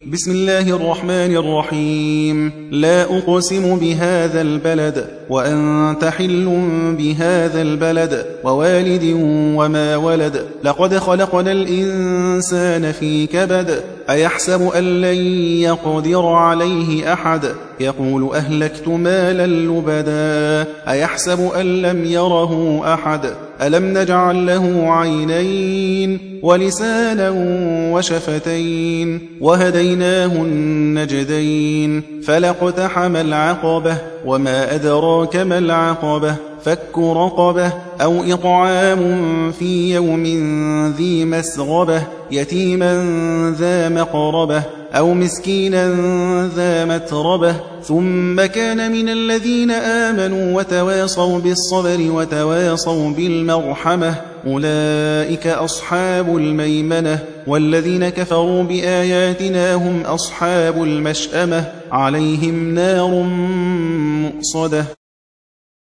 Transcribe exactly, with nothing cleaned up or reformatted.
بسم الله الرحمن الرحيم. لا أقسم بهذا البلد وأنت حل بهذا البلد ووالد وما ولد. لقد خلقنا الإنسان في كبد. أيحسب أن لن يقدر عليه أحد. يقول أهلكت مالا لبدا. أيحسب أن لم يره أحد. ألم نجعل له عينين ولسانا وشفتين وهديناه النجدين. فلاقتحم العقبة وما أدراك ما العقبة. فك رقبة أو إطعام في يوم ذي مسغبة يتيما ذا مقربة أو مسكينا ذا متربة. ثم كان من الذين آمنوا وتواصوا بالصبر وتواصوا بالمرحمة أولئك أصحاب الميمنة. والذين كفروا بآياتنا هم أصحاب المشأمة عليهم نار مؤصدة.